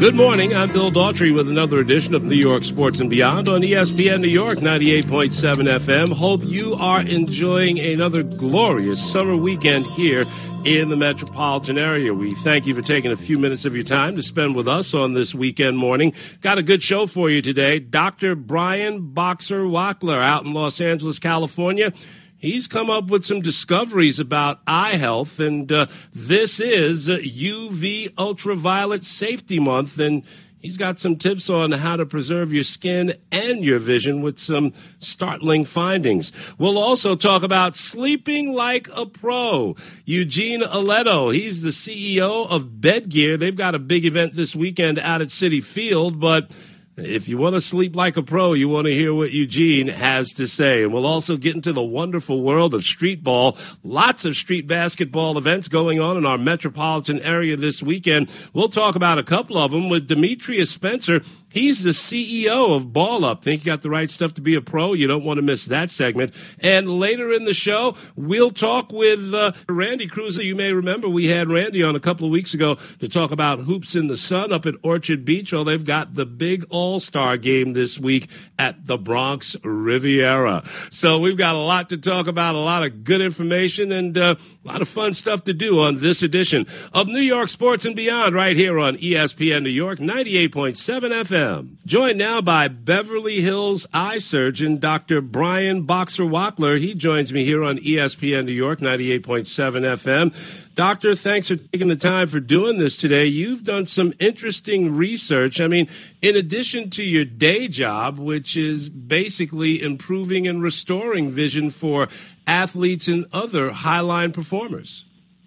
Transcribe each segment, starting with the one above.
Good morning. I'm Bill Daughtry with another edition of New York Sports and Beyond on ESPN New York 98.7 FM. Hope you are enjoying another glorious summer weekend here in the metropolitan area. We thank you for taking a few minutes of your time to spend with us on this weekend morning. Got a good show for you today. Dr. Brian Boxer Wachtler out in Los Angeles, California. He's come up with some discoveries about eye health, and this is UV Ultraviolet Safety Month, and he's got some tips on how to preserve your skin and your vision with some startling findings. We'll also talk about sleeping like a pro. Eugene Aledo, he's the CEO of Bedgear. They've got a big event this weekend out at Citi Field, but if you want to sleep like a pro, you want to hear what Eugene has to say. And we'll also get into the wonderful world of street ball. Lots of street basketball events going on in our metropolitan area this weekend. We'll talk about a couple of them with Demetrius Spencer. He's the CEO of Ball Up. Think you got the right stuff to be a pro? You don't want to miss that segment. And later in the show, we'll talk with Randy Cruiser. You may remember we had Randy on a couple of weeks ago to talk about Hoops in the Sun up at Orchard Beach. Well, they've got the big All-Star game this week at the Bronx Riviera. So we've got a lot to talk about, a lot of good information, and a lot of fun stuff to do on this edition of New York Sports and Beyond right here on ESPN New York 98.7 FM. Joined now by Beverly Hills eye surgeon Dr. Brian Boxer Wachtler. He joins me here on ESPN New York 98.7 FM. Doctor, thanks for taking the time for doing this today. You've done some interesting research. I mean, in addition to your day job, which is basically improving and restoring vision for athletes and other highline performers.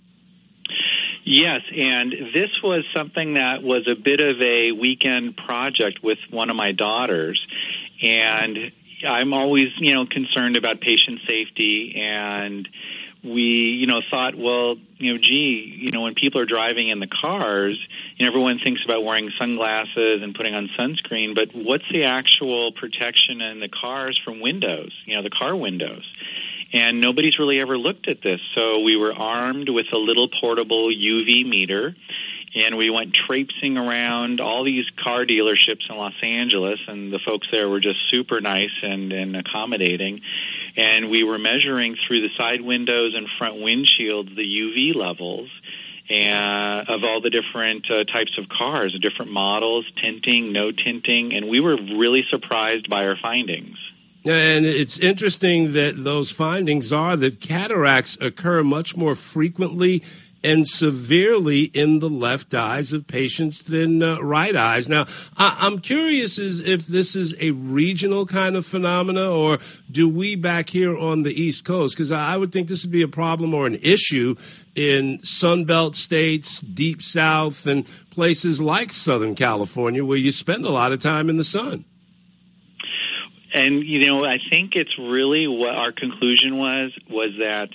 Yes, and this was something that was a bit of a weekend project with one of my daughters, and I'm always, concerned about patient safety, and we, thought, well, when people are driving in the cars, everyone thinks about wearing sunglasses and putting on sunscreen, but what's the actual protection in the cars from windows, the car windows? And nobody's really ever looked at this. So we were armed with a little portable UV meter, and we went traipsing around all these car dealerships in Los Angeles, and the folks there were just super nice and accommodating. And we were measuring through the side windows and front windshields the UV levels of all the different types of cars, different models, tinting, no tinting, and we were really surprised by our findings. And it's interesting that those findings are that cataracts occur much more frequently and severely in the left eyes of patients than right eyes. Now, I'm curious if this is a regional kind of phenomena, or do we back here on the East Coast? Because I would think this would be a problem or an issue in Sunbelt states, Deep South, and places like Southern California where you spend a lot of time in the sun. And, I think it's really what our conclusion was that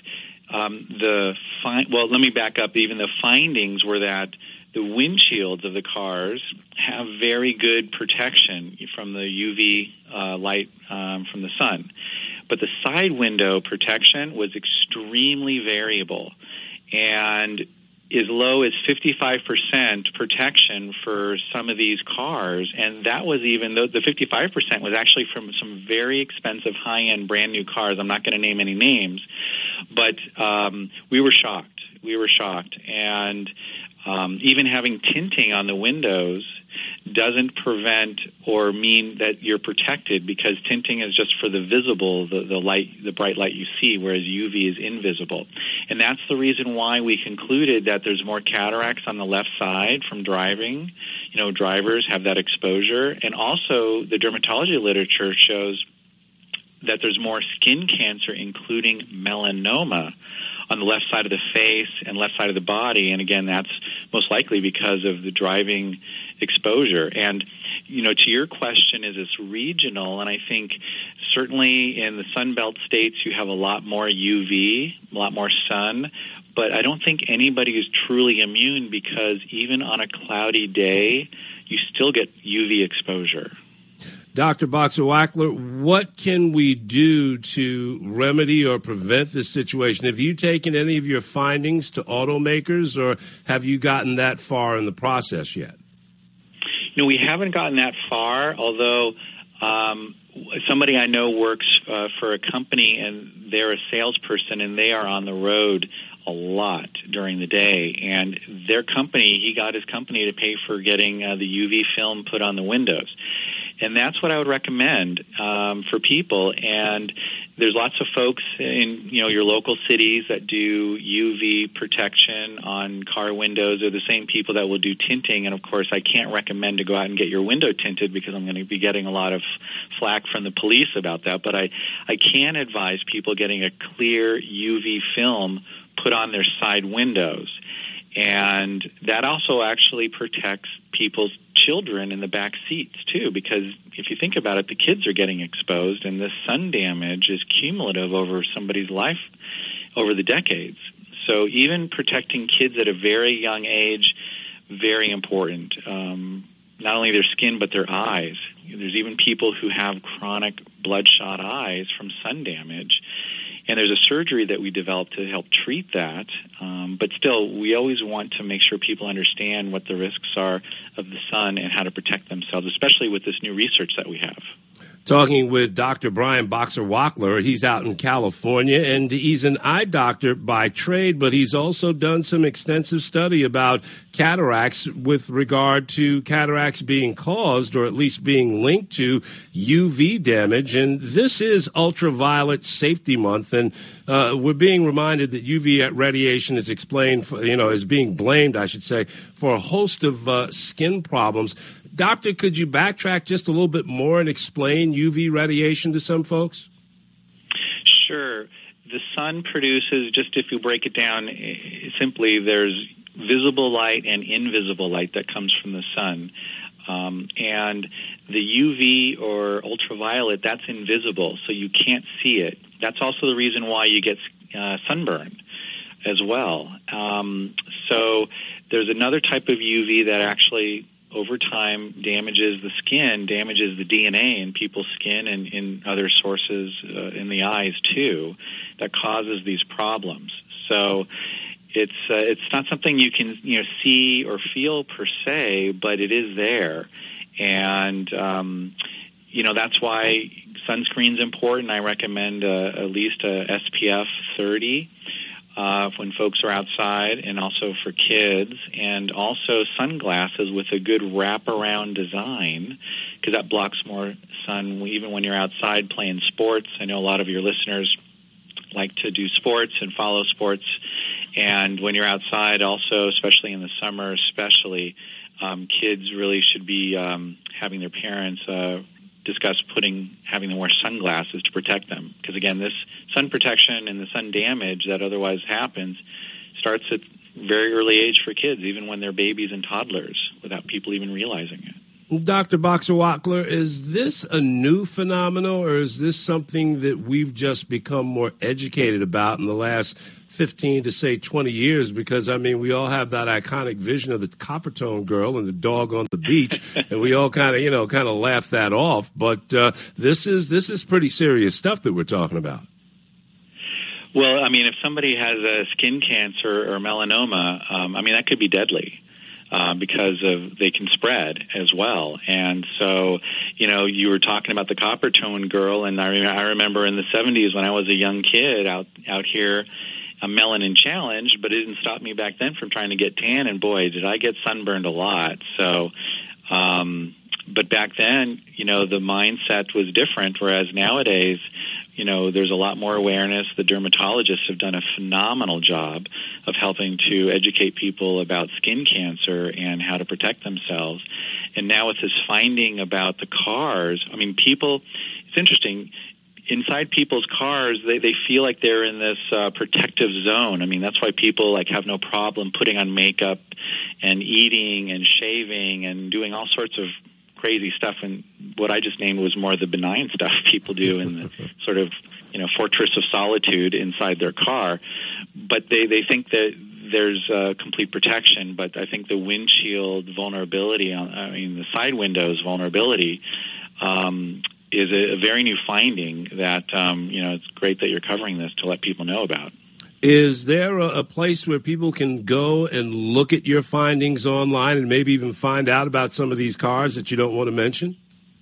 let me back up. Even the findings were that the windshields of the cars have very good protection from the UV light from the sun. But the side window protection was extremely variable, and as low as 55% protection for some of these cars, and that was even though the 55% was actually from some very expensive high-end brand new cars. I'm not going to name any names, but we were shocked. And even having tinting on the windows doesn't prevent or mean that you're protected, because tinting is just for the visible, the light, the bright light you see, whereas UV is invisible. And that's the reason why we concluded that there's more cataracts on the left side from driving. Drivers have that exposure. And also the dermatology literature shows that there's more skin cancer, including melanoma, on the left side of the face and left side of the body. And again, that's most likely because of the driving exposure. And, to your question, is this regional? And I think certainly in the Sunbelt states, you have a lot more UV, a lot more sun. But I don't think anybody is truly immune, because even on a cloudy day, you still get UV exposure. Dr. Boxer Wachtler, what can we do to remedy or prevent this situation? Have you taken any of your findings to automakers, or have you gotten that far in the process yet? No, we haven't gotten that far, although somebody I know works for a company, and they're a salesperson, and they are on the road a lot during the day. And their company, he got his company to pay for getting the UV film put on the windows. And that's what I would recommend for people. And there's lots of folks in your local cities that do UV protection on car windows. They're the same people that will do tinting. And of course, I can't recommend to go out and get your window tinted because I'm going to be getting a lot of flack from the police about that. But I can advise people getting a clear UV film put on their side windows. And that also actually protects people's children in the back seats, too, because if you think about it, the kids are getting exposed, and this sun damage is cumulative over somebody's life over the decades. So even protecting kids at a very young age, very important. Not only their skin, but their eyes. There's even people who have chronic bloodshot eyes from sun damage. And there's a surgery that we developed to help treat that. But still, we always want to make sure people understand what the risks are of the sun and how to protect themselves, especially with this new research that we have. Talking with Dr. Brian Boxer-Wachtler. He's out in California, and he's an eye doctor by trade, but he's also done some extensive study about cataracts with regard to cataracts being caused or at least being linked to UV damage. And this is Ultraviolet Safety Month, and we're being reminded that UV radiation is is being blamed, I should say, for a host of skin problems. Doctor, could you backtrack just a little bit more and explain UV radiation to some folks? Sure. The sun produces, just if you break it down simply, there's visible light and invisible light that comes from the sun. And the UV or ultraviolet, that's invisible, so you can't see it. That's also the reason why you get sunburn as well. So there's another type of UV that actually over time damages the skin, damages the DNA in people's skin and in other sources in the eyes too, that causes these problems. So it's not something you can see or feel per se, but it is there, and that's why sunscreen's important. I recommend at least a SPF 30. When folks are outside, and also for kids, and also sunglasses with a good wraparound design, because that blocks more sun even when you're outside playing sports. I know a lot of your listeners like to do sports and follow sports, and when you're outside also, especially in the summer kids really should be having their parents discuss having them wear sunglasses to protect them. Because again, this sun protection and the sun damage that otherwise happens starts at very early age for kids, even when they're babies and toddlers, without people even realizing it. Dr. Boxer-Wachtler, is this a new phenomenon, or is this something that we've just become more educated about in the last 15 to, say, 20 years? Because, we all have that iconic vision of the Coppertone girl and the dog on the beach, and we all kind of laugh that off. But this is pretty serious stuff that we're talking about. Well, if somebody has a skin cancer or melanoma, that could be deadly. Because they can spread as well. And so, you were talking about the Coppertone girl, and I remember in the 70s when I was a young kid out here, a melanin challenge, but it didn't stop me back then from trying to get tan, and boy, did I get sunburned a lot. So, but back then, the mindset was different, whereas nowadays, there's a lot more awareness. The dermatologists have done a phenomenal job of helping to educate people about skin cancer and how to protect themselves. And now with this finding about the cars, it's interesting. Inside people's cars, they feel like they're in this protective zone. That's why people have no problem putting on makeup and eating and shaving and doing all sorts of crazy stuff, and what I just named was more the benign stuff people do in the sort of fortress of solitude inside their car. But they think that there's complete protection, but I think the windshield vulnerability, the side windows vulnerability, is a very new finding that it's great that you're covering this to let people know about. Is there a place where people can go and look at your findings online and maybe even find out about some of these cars that you don't want to mention?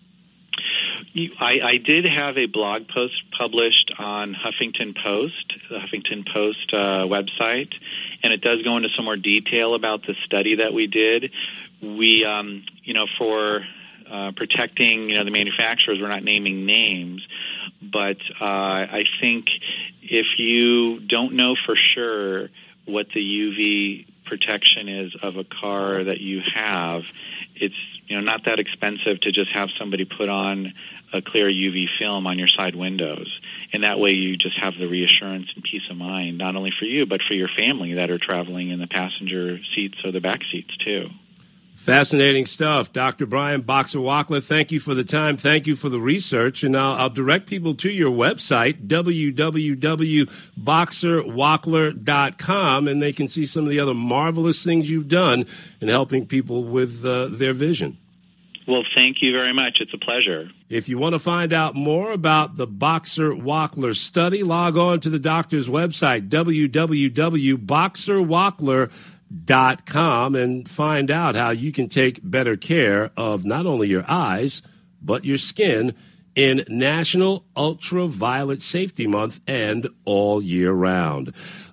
I did have a blog post published on Huffington Post, the Huffington Post website, and it does go into some more detail about the study that we did. We, for protecting, the manufacturers, we're not naming names, but I think if you don't know for sure what the UV protection is of a car that you have, it's not that expensive to just have somebody put on a clear UV film on your side windows. And that way you just have the reassurance and peace of mind, not only for you, but for your family that are traveling in the passenger seats or the back seats too. Fascinating stuff. Dr. Brian Boxer-Wachtler, thank you for the time. Thank you for the research. And I'll direct people to your website, www.boxerwachtler.com, and they can see some of the other marvelous things you've done in helping people with their vision. Well, thank you very much. It's a pleasure. If you want to find out more about the Boxer-Wachtler study, log on to the doctor's website, www.boxerwachtler.com, and find out how you can take better care of not only your eyes, but your skin in National Ultraviolet Safety Month and all year round.